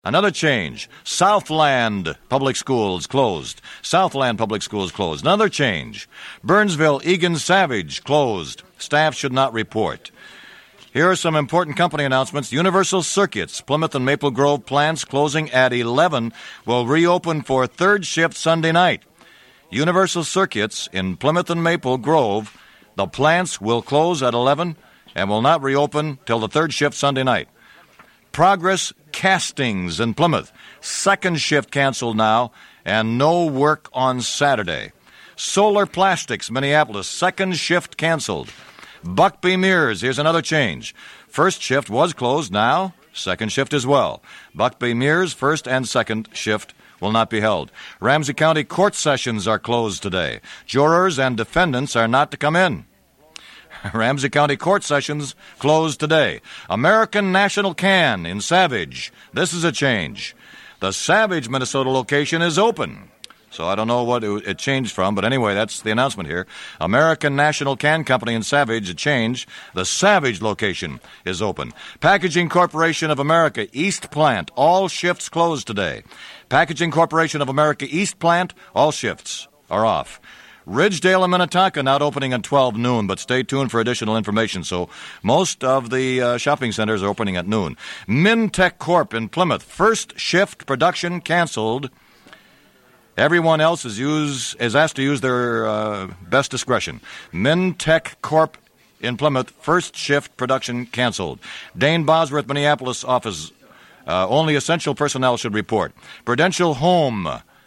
Another change. Southland Public Schools closed. Southland Public Schools closed. Another change. Burnsville Egan Savage closed. Staff should not report. Here are some important company announcements. Universal Circuits, Plymouth and Maple Grove plants closing at 11 will reopen for third shift Sunday night. Universal Circuits in Plymouth and Maple Grove, the plants will close at 11 and will not reopen till the third shift Sunday night. Progress Castings in Plymouth, second shift canceled now and no work on Saturday. Solar Plastics, Minneapolis, second shift canceled. Buckby Mears, here's another change. First shift was closed, now second shift as well. Buckby Mears, first and second shift will not be held. Ramsey County court sessions are closed today. Jurors and defendants are not to come in. Ramsey County court sessions closed today. American National Can in Savage. This is a change. The Savage, Minnesota location is open. So I don't know what it changed from, but anyway, that's the announcement here. American National Can Company in Savage, a change. The Savage location is open. Packaging Corporation of America, East Plant, all shifts closed today. Packaging Corporation of America, East Plant, all shifts are off. Ridgedale and Minnetonka not opening at 12 noon, but stay tuned for additional information. So most of the shopping centers are opening at noon. Mintech Corp in Plymouth, first shift production canceled. Everyone else is asked to use their best discretion. Mintech Corp in Plymouth, first shift production canceled. Dane Bosworth, Minneapolis office, only essential personnel should report. Prudential Home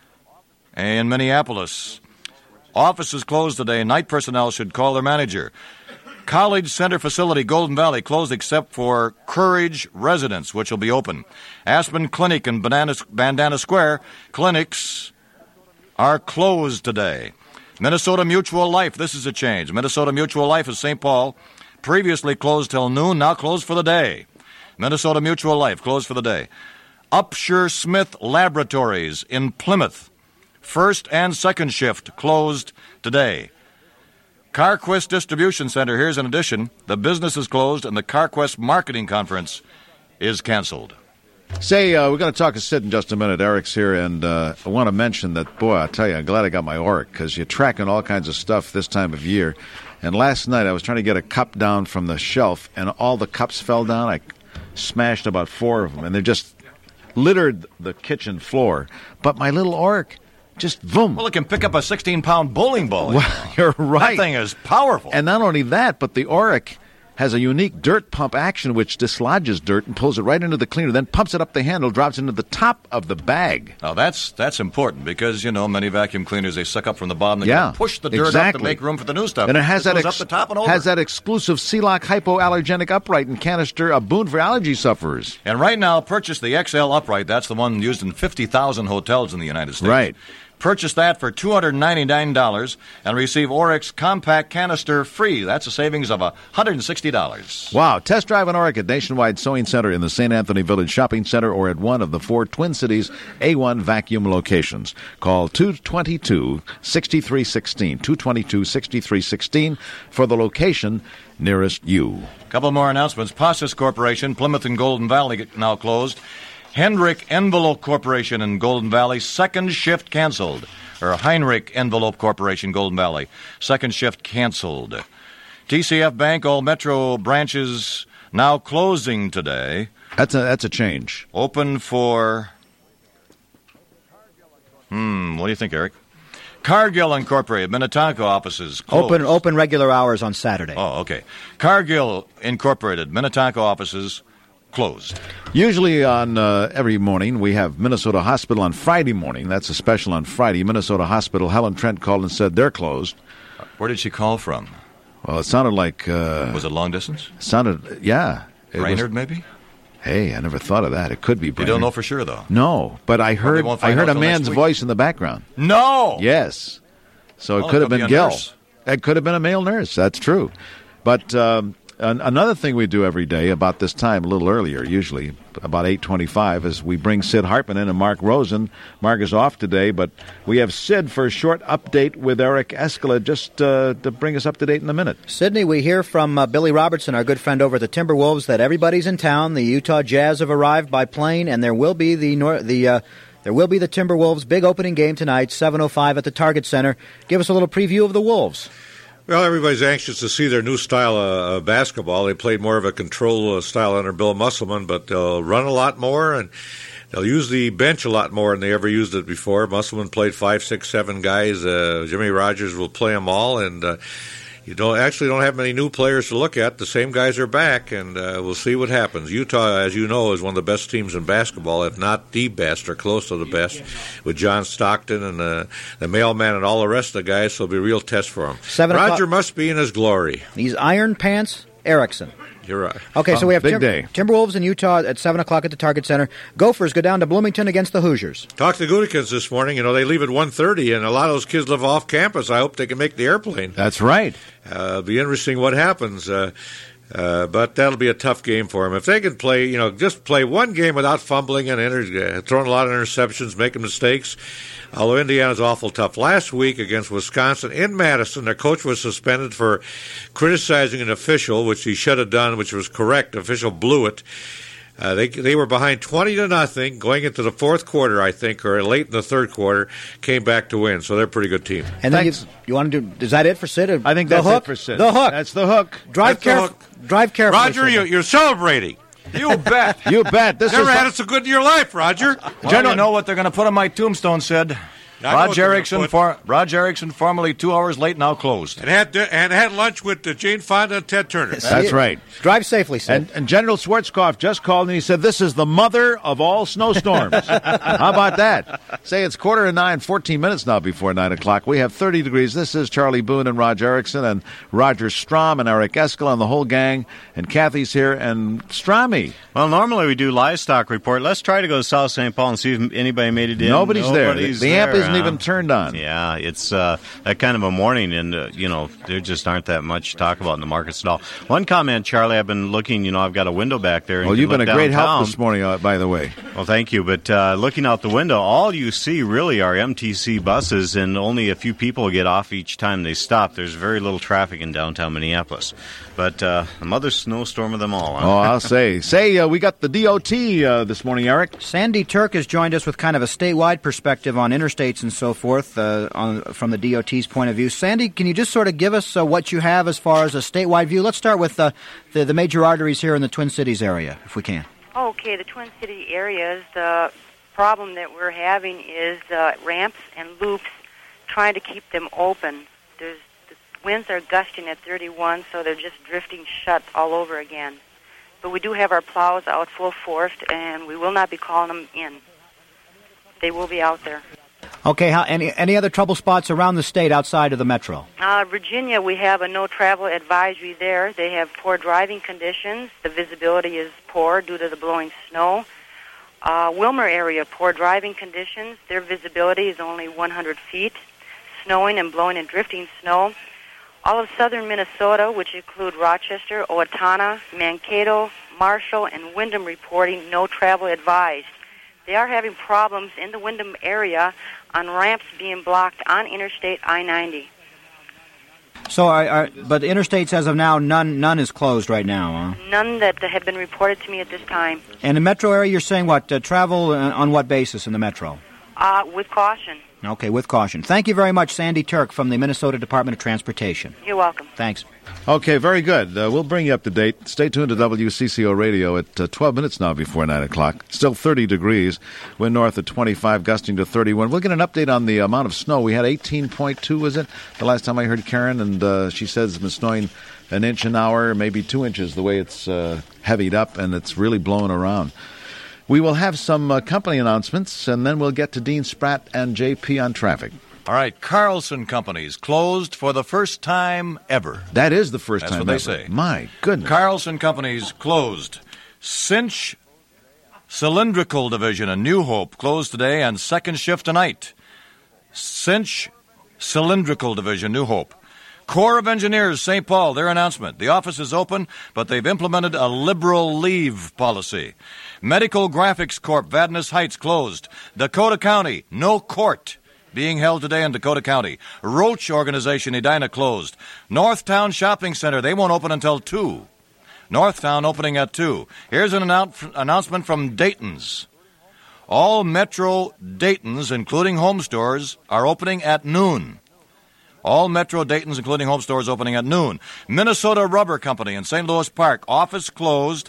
in Minneapolis, offices closed today. Night personnel should call their manager. College Center Facility, Golden Valley, closed except for Courage Residence, which will be open. Aspen Clinic in Bandana Square, clinics are closed today. Minnesota Mutual Life, this is a change. Minnesota Mutual Life is St. Paul, previously closed till noon, now closed for the day. Minnesota Mutual Life, closed for the day. Upshur Smith Laboratories in Plymouth, first and second shift closed today. CarQuest Distribution Center, here's an addition. The business is closed and the CarQuest Marketing Conference is canceled. Say, we're going to talk to Sid in just a minute. Eric's here, and I want to mention that, boy, I tell you, I'm glad I got my Oric, because you're tracking all kinds of stuff this time of year. And last night I was trying to get a cup down from the shelf, and all the cups fell down. I smashed about 4 of them, and they just littered the kitchen floor. But my little Oric, just boom. Well, it can pick up a 16-pound bowling ball. Well, you're right. That thing is powerful. And not only that, but the Oric has a unique dirt pump action which dislodges dirt and pulls it right into the cleaner, then pumps it up the handle, drops into the top of the bag. Now, that's important because, you know, many vacuum cleaners, they suck up from the bottom. They push the dirt up to make room for the new stuff. And it has goes up the top and over. Has that exclusive Celoc hypoallergenic upright and canister, a boon for allergy sufferers. And right now, purchase the XL upright. That's the one used in 50,000 hotels in the United States. Right. Purchase that for $299 and receive Oryx Compact Canister free. That's a savings of $160. Wow. Test drive an Oryx at Nationwide Sewing Center in the St. Anthony Village Shopping Center or at one of the 4 Twin Cities A1 vacuum locations. Call 222-6316, 222-6316 for the location nearest you. A couple more announcements. Passus Corporation, Plymouth and Golden Valley now closed. Hendrick Envelope Corporation in Golden Valley, second shift canceled. Or Heinrich Envelope Corporation, Golden Valley, second shift canceled. TCF Bank, all Metro branches now closing today. That's a change. Open for, what do you think, Eric? Cargill Incorporated, Minnetonka offices closed. Open regular hours on Saturday. Oh, okay. Cargill Incorporated, Minnetonka offices closed. Usually on every morning, we have Minnesota Hospital on Friday morning. That's a special on Friday. Minnesota Hospital, Helen Trent called and said they're closed. Where did she call from? Well, it sounded like... was it long distance? Yeah. Brainerd, maybe? Hey, I never thought of that. It could be Brainerd. You don't know for sure, though? No, but I heard a man's voice in the background. No! Yes. So it could have been Gil. It could have been a male nurse. That's true. But Another thing we do every day about this time, a little earlier, usually about 8:25, is we bring Sid Hartman in and Mark Rosen. Mark is off today, but we have Sid for a short update with Eric Escala just to bring us up to date in a minute. Sydney, we hear from Billy Robertson, our good friend over at the Timberwolves, that everybody's in town. The Utah Jazz have arrived by plane, and there will be the Timberwolves' big opening game tonight, 7:05 at the Target Center. Give us a little preview of the Wolves. Well, everybody's anxious to see their new style of basketball. They played more of a control style under Bill Musselman, but they'll run a lot more, and they'll use the bench a lot more than they ever used it before. Musselman played 5, 6, 7 guys. Jimmy Rogers will play them all, and you don't have many new players to look at. The same guys are back, and we'll see what happens. Utah, as you know, is one of the best teams in basketball, if not the best or close to the best, with John Stockton and the mailman and all the rest of the guys, so it'll be a real test for him. Roger must be in his glory. He's Iron Pants Erickson. You're right. Okay, so we have big day. Timberwolves in Utah at 7 o'clock at the Target Center. Gophers go down to Bloomington against the Hoosiers. Talked to Gutekunst this morning. They leave at 1:30, and a lot of those kids live off campus. I hope they can make the airplane. That's right. It'll be interesting what happens. But that'll be a tough game for them. If they can play, just play one game without fumbling and throwing a lot of interceptions, making mistakes, although Indiana's awful tough. Last week against Wisconsin in Madison, their coach was suspended for criticizing an official, which he should have done, which was correct. The official blew it. They were behind 20-0 going into the fourth quarter, I think, or late in the third quarter, came back to win. So they're a pretty good team. And then you want to do? Is that it for Sid? I think that's it for Sid. The hook. That's the hook. Drive carefully. Roger, you're celebrating. You bet. You bet. This Never had it so good in your life, Roger. Well, you know what they're going to put on my tombstone, Sid. Raj Erickson, formerly 2 hours late, now closed. And had lunch with Jane Fonda and Ted Turner. That's right. Drive safely, Sid. And General Schwarzkopf just called and he said, this is the mother of all snowstorms. How about that? Say it's 8:45, 14 minutes now before 9 o'clock. We have 30 degrees. This is Charlie Boone and Raj Erickson and Roger Strom and Eric Escala and the whole gang. And Kathy's here and Strami. Well, normally we do livestock report. Let's try to go to South St. Paul and see if anybody made it in. Nobody's there. The amp isn't even turned on. Yeah, it's that kind of a morning, and there just aren't that much to talk about in the markets at all. One comment, Charlie, I've been looking. I've got a window back there. Well, you've been a great help this morning, by the way. Well, thank you. But looking out the window, all you see really are MTC buses, and only a few people get off each time they stop. There's very little traffic in downtown Minneapolis. But the mother snowstorm of them all. Huh? Oh, I'll say. We got the DOT this morning, Eric. Sandy Turk has joined us with kind of a statewide perspective on interstates and so forth from the DOT's point of view. Sandy, can you just sort of give us what you have as far as a statewide view? Let's start with the major arteries here in the Twin Cities area, if we can. Okay, the Twin City areas, the problem that we're having is ramps and loops, trying to keep them open. The winds are gusting at 31, so they're just drifting shut all over again. But we do have our plows out full force, and we will not be calling them in. They will be out there. Okay, any other trouble spots around the state outside of the metro? Virginia, we have a no-travel advisory there. They have poor driving conditions. The visibility is poor due to the blowing snow. Wilmer area, poor driving conditions. Their visibility is only 100 feet. Snowing and blowing and drifting snow. All of southern Minnesota, which include Rochester, Owatonna, Mankato, Marshall, and Windham, reporting no travel advised. They are having problems in the Windham area on ramps being blocked on Interstate I-90. So, but the interstates as of now, none is closed right now, huh? None that have been reported to me at this time. And the metro area, you're saying what? Travel on what basis in the metro? With caution. Okay, with caution. Thank you very much, Sandy Turk from the Minnesota Department of Transportation. You're welcome. Thanks. Okay, very good. We'll bring you up to date. Stay tuned to WCCO Radio at 12 minutes now before 9 o'clock. Still 30 degrees. Wind north at 25, gusting to 31. We'll get an update on the amount of snow. We had 18.2, was it? The last time I heard Karen, and she says it's been snowing an inch an hour, maybe 2 inches, the way it's heavied up, and it's really blowing around. We will have some company announcements, and then we'll get to Dean Spratt and JP on traffic. All right, Carlson Companies closed for the first time ever. That is the first time ever. That's what they say. My goodness. Carlson Companies closed. Cinch Cylindrical Division in New Hope closed today and second shift tonight. Cinch Cylindrical Division, New Hope. Corps of Engineers, St. Paul, their announcement. The office is open, but they've implemented a liberal leave policy. Medical Graphics Corp, Vadnais Heights, closed. Dakota County, no court being held today in Dakota County. Roach Organization, Edina, closed. Northtown Shopping Center, they won't open until 2. Northtown opening at 2. Here's an announcement from Dayton's. All Metro Daytons, including home stores, are opening at noon. All Metro Daytons, including home stores, opening at noon. Minnesota Rubber Company in St. Louis Park, office closed.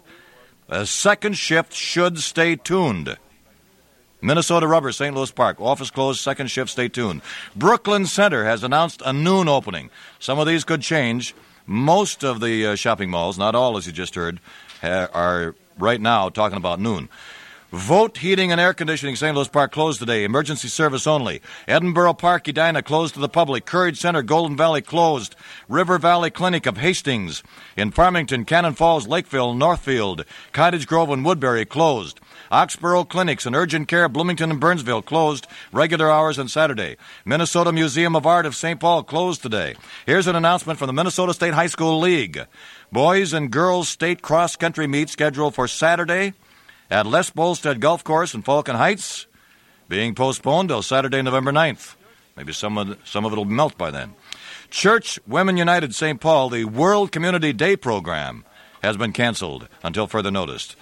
A second shift should stay tuned. Minnesota Rubber, St. Louis Park, office closed, second shift, stay tuned. Brooklyn Center has announced a noon opening. Some of these could change. Most of the shopping malls, not all as you just heard, are right now talking about noon. Vote Heating and Air Conditioning, St. Louis Park, closed today. Emergency service only. Edinburgh Park, Edina, closed to the public. Courage Center, Golden Valley, closed. River Valley Clinic of Hastings. In Farmington, Cannon Falls, Lakeville, Northfield. Cottage Grove and Woodbury, closed. Oxborough Clinics and Urgent Care, Bloomington and Burnsville, closed. Regular hours on Saturday. Minnesota Museum of Art of St. Paul, closed today. Here's an announcement from the Minnesota State High School League. Boys and girls state cross-country meet scheduled for Saturday at Les Bolstead Golf Course in Falcon Heights, being postponed till Saturday, November 9th. Maybe some of it will melt by then. Church Women United St. Paul, the World Community Day program has been canceled until further notice.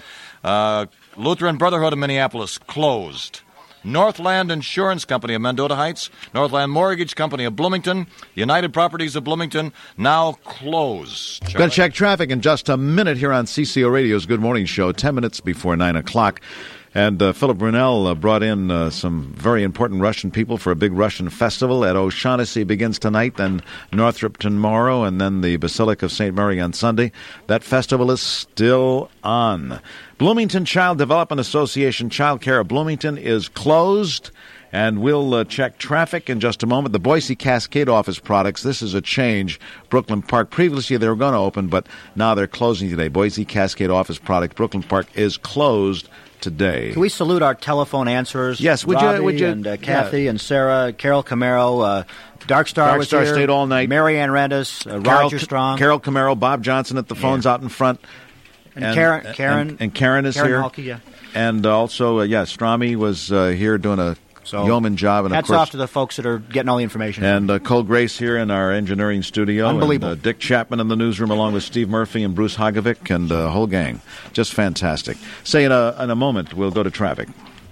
Lutheran Brotherhood of Minneapolis, closed. Northland Insurance Company of Mendota Heights, Northland Mortgage Company of Bloomington, United Properties of Bloomington, now closed. Going to check traffic in just a minute here on CCO Radio's Good Morning Show, 10 minutes before 9 o'clock. And Philip Brunel brought in some very important Russian people for a big Russian festival at O'Shaughnessy. Begins tonight, then Northrop tomorrow, and then the Basilica of St. Mary on Sunday. That festival is still on. Bloomington Child Development Association Child Care of Bloomington is closed. And we'll check traffic in just a moment. The Boise Cascade Office Products, this is a change. Brooklyn Park, previously they were going to open, but now they're closing today. Boise Cascade Office Products, Brooklyn Park is closed today. Can we salute our telephone answerers? Yes, would you? And Kathy and Sarah, Carol Camaro, Darkstar was here. Stayed all night. Marianne Rendas, Roger Strong. Carol Camaro, Bob Johnson at the phones out in front. And Karen. And Karen is Karen here. Halke, yeah. And also, Strami was here doing a yeoman job. And hats of course, off to the folks that are getting all the information. And Cole Grace here in our engineering studio. Unbelievable. And, Dick Chapman in the newsroom along with Steve Murphy and Bruce Hagovic and the whole gang. Just fantastic. Say in a moment, we'll go to traffic.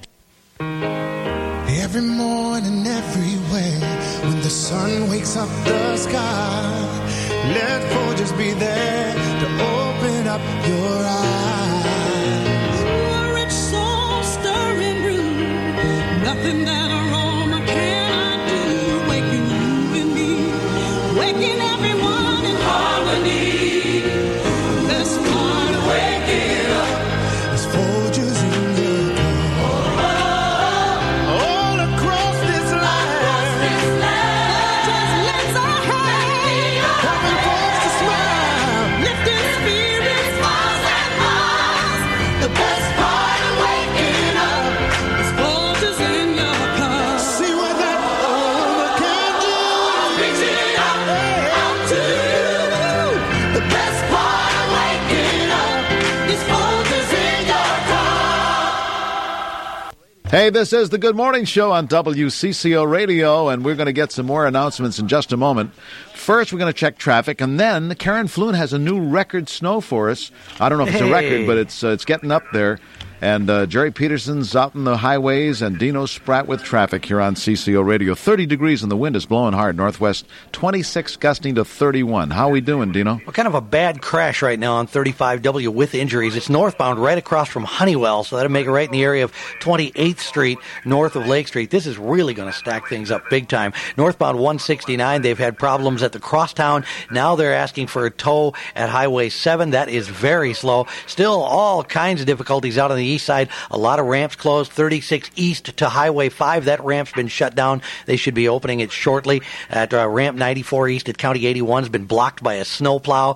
Every morning, everywhere, when the sun wakes up the sky, let Folgers be there to open up your eyes. A rich soul stirring brew, nothing that aroma cannot do. Waking you and me, waking everyone in harmony. Best part of waking up is Folgers in your cup. All across this line, just lets our high, helping folks to smile. lifting spirits, miles and miles. The best part of waking up, It's Folgers in your cup. see what that aroma can do. Reach it out to you. The best part of waking up It's Folgers in your cup. Hey, this is the Good Morning Show on WCCO Radio, and we're going to get some more announcements in just a moment. First, we're going to check traffic, and then Karen Flune has a new record snow for us. I don't know if it's a record, but it's getting up there. And Jerry Peterson's out in the highways, and Dino Spratt with traffic here on CCO Radio. 30 degrees, and the wind is blowing hard northwest, 26 gusting to 31. How we doing, Dino? Well, kind of a bad crash right now on 35W with injuries. It's northbound right across from Honeywell, so that'll make it right in the area of 28th Street, north of Lake Street. This is really going to stack things up big time. Northbound 169, they've had problems at the crosstown. Now they're asking for a tow at Highway 7. That is very slow. Still all kinds of difficulties out on the east side, a lot of ramps closed. 36 east to Highway 5, that ramp's been shut down. They should be opening it shortly. At ramp 94 east at County 81 has been blocked by a snowplow.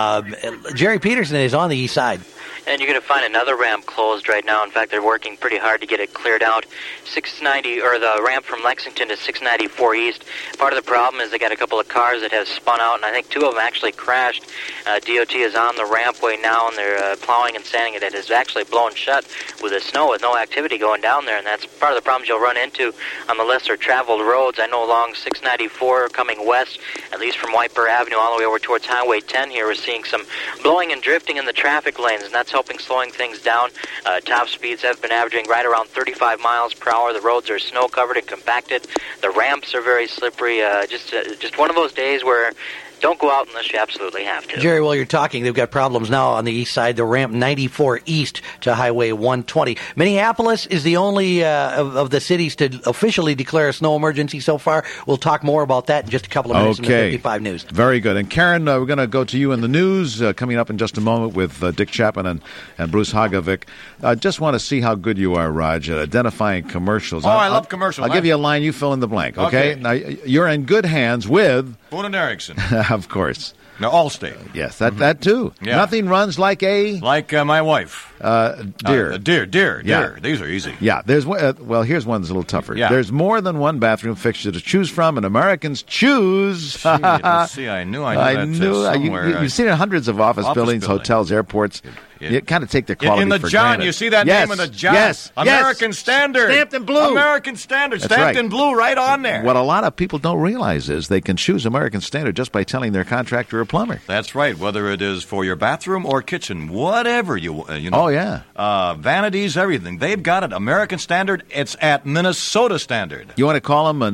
Jerry Peterson is on the east side. And you're going to find another ramp closed right now. In fact, they're working pretty hard to get it cleared out. 690, or the ramp from Lexington to 694 East. Part of the problem is they got a couple of cars that have spun out, and I think 2 of them actually crashed. DOT is on the rampway now, and they're plowing and sanding it. It is actually blown shut with the snow, with no activity going down there, and that's part of the problems you'll run into on the lesser traveled roads. I know along 694 coming west, at least from Whiteburg Avenue all the way over towards Highway 10 here, we're seeing some blowing and drifting in the traffic lanes, and that's helping slowing things down. Top speeds have been averaging right around 35 miles per hour. The roads are snow covered and compacted. The ramps are very slippery. Just one of those days where don't go out unless you absolutely have to. Jerry, while you're talking, they've got problems now on the east side, the ramp 94 east to Highway 120. Minneapolis is the only of the cities to officially declare a snow emergency so far. We'll talk more about that in just a couple of minutes in the 55 News. Very good. And Karen, we're going to go to you in the news coming up in just a moment with Dick Chapman and Bruce Hagovic. I just want to see how good you are, Raj, at identifying commercials. I love commercials. I'll give you a line, you fill in the blank, okay? Now, you're in good hands with... Boone and Erickson. Of course. No, Allstate. Yes, that too. Yeah. Nothing runs like a... Like my wife. Deer. Deer. Yeah. These are easy. Yeah, there's here's one that's a little tougher. Yeah. There's more than one bathroom fixture to choose from, and Americans choose... Gee, let's see, I knew that somewhere. You've seen it in hundreds of office buildings, hotels, airports. You kind of take the quality in the for John, granted. you see that yes. name in the John? Yes. American Standard. Stamped in blue. American Standard. That's Stamped right. in blue right on there. What a lot of people don't realize is they can choose American Standard just by telling their contractor or plumber. That's right. Whether it is for your bathroom or kitchen, whatever you know. Oh, yeah. Vanities, everything. They've got it. American Standard. It's at Minnesota Standard. You want to call them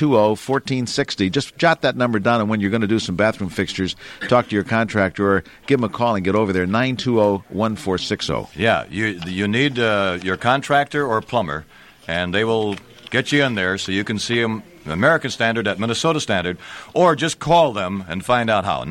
920-1460. Just jot that number down, and when you're going to do some bathroom fixtures, talk to your contractor or give them a call and get over there, 920-1460. Yeah, you need your contractor or plumber, and they will get you in there so you can see them, American Standard at Minnesota Standard, or just call them and find out how.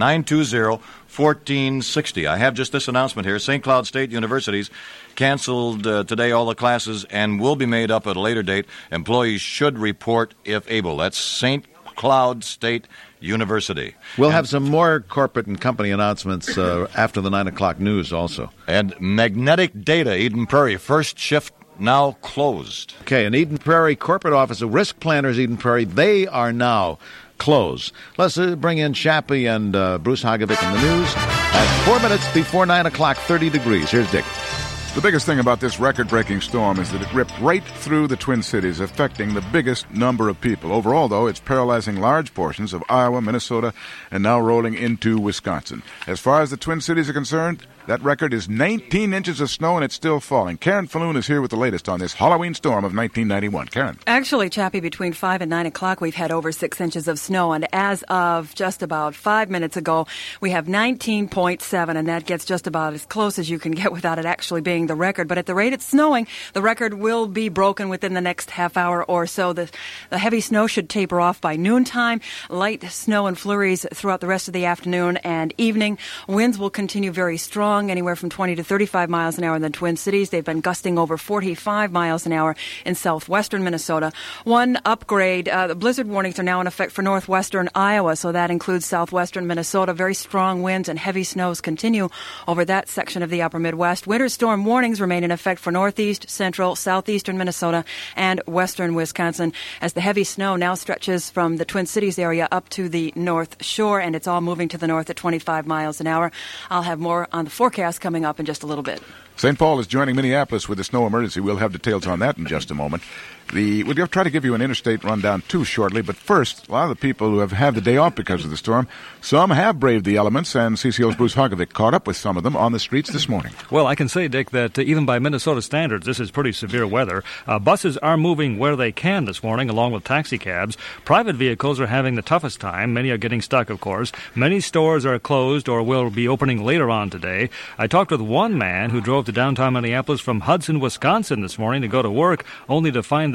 920-1460. I have just this announcement here. St. Cloud State University's canceled today all the classes and will be made up at a later date. Employees should report if able. That's St. Cloud State University. We'll have some more corporate and company announcements after the 9 o'clock news also. And Magnetic Data, Eden Prairie, first shift now closed. Okay, and Eden Prairie corporate office of Risk Planners Eden Prairie, they are now closed. Let's bring in Chappie and Bruce Hagovic in the news at 4 minutes before 9 o'clock, 30 degrees. Here's Dick. The biggest thing about this record-breaking storm is that it ripped right through the Twin Cities, affecting the biggest number of people. Overall, though, it's paralyzing large portions of Iowa, Minnesota, and now rolling into Wisconsin. As far as the Twin Cities are concerned, that record is 19 inches of snow, and it's still falling. Karen Falloon is here with the latest on this Halloween storm of 1991. Karen. Actually, Chappie, between 5 and 9 o'clock, we've had over 6 inches of snow, and as of just about 5 minutes ago, we have 19.7, and that gets just about as close as you can get without it actually being the record. But at the rate it's snowing, the record will be broken within the next half hour or so. The heavy snow should taper off by noontime. Light snow and flurries throughout the rest of the afternoon and evening. Winds will continue very strong, anywhere from 20 to 35 miles an hour in the Twin Cities. They've been gusting over 45 miles an hour in southwestern Minnesota. One upgrade, the blizzard warnings are now in effect for northwestern Iowa, so that includes southwestern Minnesota. Very strong winds and heavy snows continue over that section of the upper Midwest. Winter storm warnings remain in effect for northeast, central, southeastern Minnesota, and western Wisconsin, as the heavy snow now stretches from the Twin Cities area up to the North Shore, and it's all moving to the north at 25 miles an hour. I'll have more on the forecast coming up in just a little bit. St. Paul is joining Minneapolis with a snow emergency. We'll have details on that in just a moment. We'll try to give you an interstate rundown, too, shortly. But first, a lot of the people who have had the day off because of the storm, some have braved the elements, and CCO's Bruce Hagovic caught up with some of them on the streets this morning. Well, I can say, Dick, that even by Minnesota standards, this is pretty severe weather. Buses are moving where they can this morning, along with taxi cabs. Private vehicles are having the toughest time. Many are getting stuck, of course. Many stores are closed or will be opening later on today. I talked with one man who drove to downtown Minneapolis from Hudson, Wisconsin this morning to go to work, only to find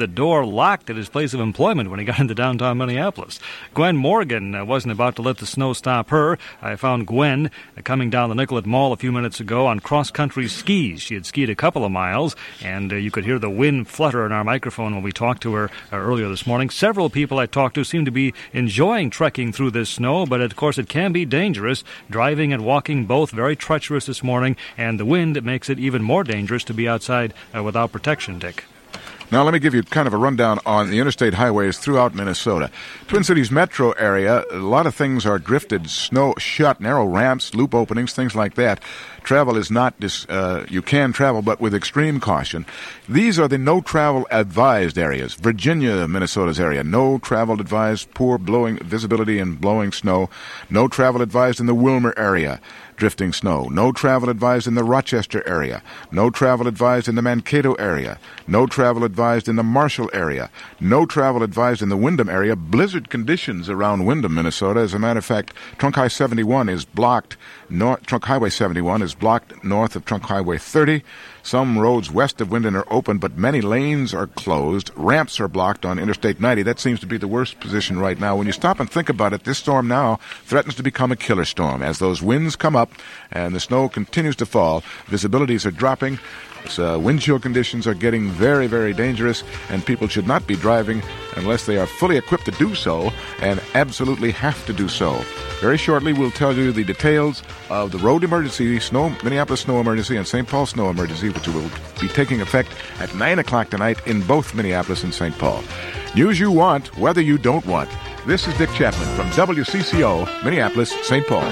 the door locked at his place of employment when he got into downtown Minneapolis. Gwen Morgan wasn't about to let the snow stop her. I found Gwen coming down the Nicollet Mall a few minutes ago on cross-country skis. She had skied a couple of miles, and you could hear the wind flutter in our microphone when we talked to her earlier this morning. Several people I talked to seem to be enjoying trekking through this snow, but of course it can be dangerous. Driving and walking both very treacherous this morning, and the wind makes it even more dangerous to be outside without protection, Dick. Now, let me give you kind of a rundown on the interstate highways throughout Minnesota. Twin Cities metro area, a lot of things are drifted, snow shut, narrow ramps, loop openings, things like that. Travel is not, you can travel, but with extreme caution. These are the no travel advised areas. Virginia, Minnesota's area, no travel advised, poor blowing visibility and blowing snow. No travel advised in the Wilmer area, drifting snow. No travel advised in the Rochester area. No travel advised in the Mankato area. No travel advised in the Marshall area. No travel advised in the Windham area. Blizzard conditions around Windham, Minnesota. As a matter of fact, Trunk Highway 71 is blocked. Trunk Highway 71 is blocked north of Trunk Highway 30. Some roads west of Windham are open, but many lanes are closed. Ramps are blocked on Interstate 90. That seems to be the worst position right now. When you stop and think about it, this storm now threatens to become a killer storm. As those winds come up and the snow continues to fall, visibilities are dropping. Wind chill conditions are getting very, very dangerous, and people should not be driving unless they are fully equipped to do so and absolutely have to do so. Very shortly, we'll tell you the details of the road emergency, Minneapolis snow emergency and St. Paul snow emergency, which will be taking effect at 9 o'clock tonight in both Minneapolis and St. Paul. News you want, weather you don't want. This is Dick Chapman from WCCO, Minneapolis, St. Paul.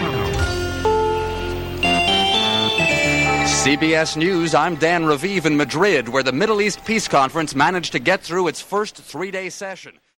CBS News, I'm Dan Raviv in Madrid, where the Middle East Peace Conference managed to get through its first three-day session.